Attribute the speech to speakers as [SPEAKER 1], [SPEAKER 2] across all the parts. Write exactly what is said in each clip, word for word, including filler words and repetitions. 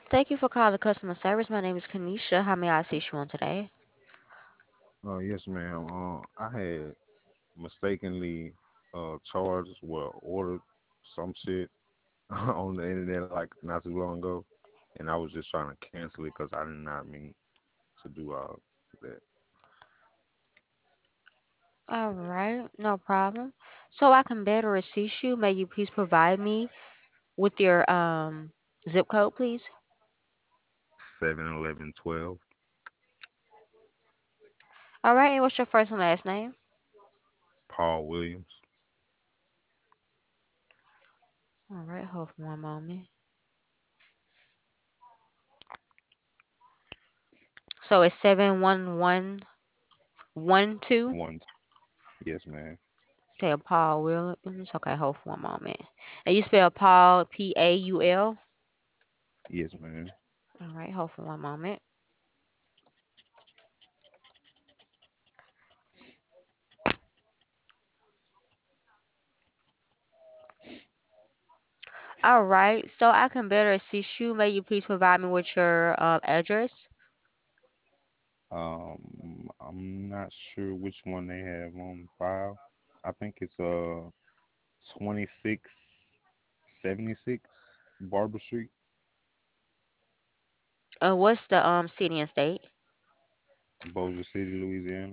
[SPEAKER 1] Thank you for calling customer service. My name is Kanisha. How may I assist you on today?
[SPEAKER 2] Uh, yes, ma'am. Uh, I had mistakenly uh charged, well, ordered some shit on the internet like not too long ago, and I was just trying to cancel it because I did not mean to do all that.
[SPEAKER 1] All right, no problem. So I can better assist you. May you please provide me with your um zip code, please?
[SPEAKER 2] Seven eleven twelve.
[SPEAKER 1] All right, and what's your first and last name?
[SPEAKER 2] Paul Williams.
[SPEAKER 1] All right, hold for one moment. So it's seven one one one two.
[SPEAKER 2] One. Yes, ma'am.
[SPEAKER 1] Say Paul Williams. Okay, hold for one moment. And you spell Paul P A U L.
[SPEAKER 2] Yes, ma'am.
[SPEAKER 1] All right, hold for one moment. All right, so I can better assist you. May you please provide me with your uh, address?
[SPEAKER 2] Um, I'm not sure which one they have on file. I think it's uh twenty-six seventy-six Barber Street,
[SPEAKER 1] Uh, what's the um city and state?
[SPEAKER 2] Bossier City, Louisiana.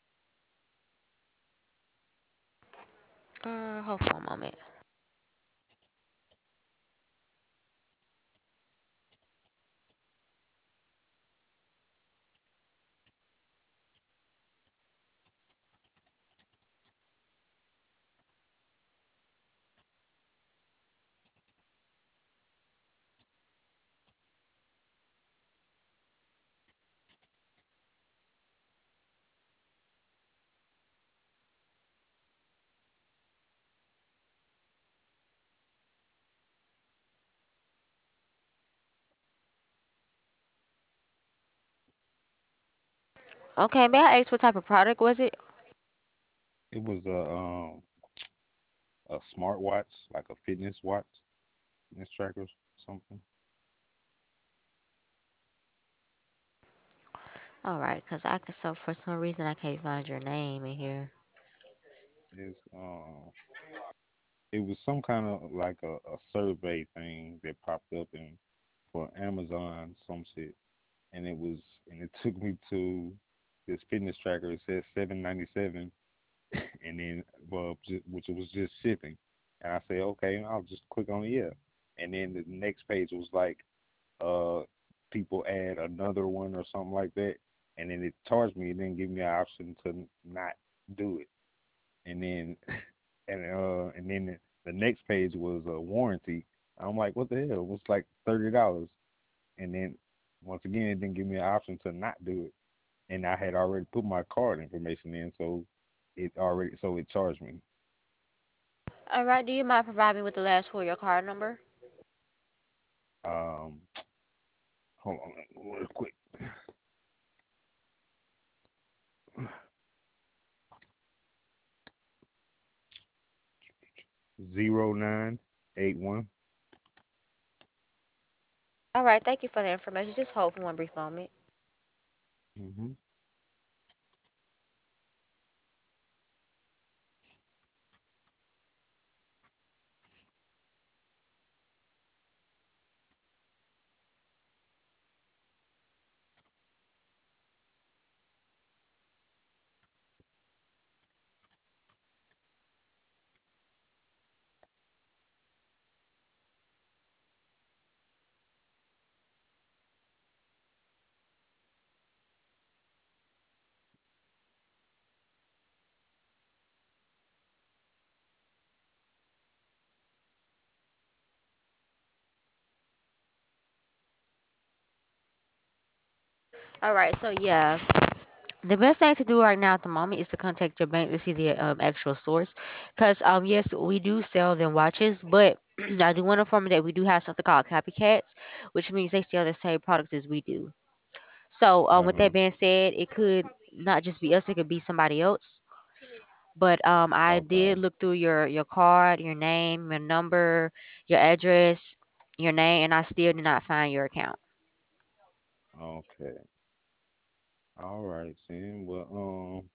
[SPEAKER 1] Uh, hold for a moment. Okay, may I ask what type of product was it?
[SPEAKER 2] It was a um a smartwatch, like a fitness watch, fitness tracker, something.
[SPEAKER 1] All right, cause I could so for some reason I can't find your name in here.
[SPEAKER 2] It's um, it was some kind of like a, a survey thing that popped up in for Amazon, some shit, and it was and it took me to this fitness tracker. It said seven ninety seven, and then well, ju- which was just shipping, and I said okay, I'll just click on it, yeah, and then the next page was like uh people add another one or something like that, and then it charged me. It didn't give me an option to not do it, and then and uh and then the, the next page was a warranty. I'm like, what the hell? It was like thirty dollars, and then once again, it didn't give me an option to not do it, and I had already put my card information in, so it already so it charged me.
[SPEAKER 1] All right, do you mind providing me with the last four of your card number?
[SPEAKER 2] Um, hold on, real quick. Zero nine eight one.
[SPEAKER 1] All right, thank you for the information. Just hold for one brief moment.
[SPEAKER 2] Mm-hmm.
[SPEAKER 1] All right, so yeah, the best thing to do right now at the moment is to contact your bank to see the um, actual source. Because, um, yes, we do sell them watches, but I do want to inform you that we do have something called copycats, which means they sell the same products as we do. So, um,
[SPEAKER 2] Uh
[SPEAKER 1] with
[SPEAKER 2] huh.
[SPEAKER 1] that being said, it could not just be us, it could be somebody else. But um, I
[SPEAKER 2] Okay.
[SPEAKER 1] did look through your, your card, your name, your number, your address. your name, and I still did not find your account.
[SPEAKER 2] Okay. All right, then. Well, um,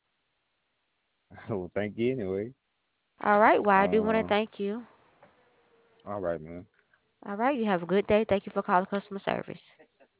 [SPEAKER 2] well, thank you anyway.
[SPEAKER 1] All right. Well, I do want to
[SPEAKER 2] Um,
[SPEAKER 1] thank you.
[SPEAKER 2] all right, man.
[SPEAKER 1] All right. You have a good day. Thank you for calling customer service.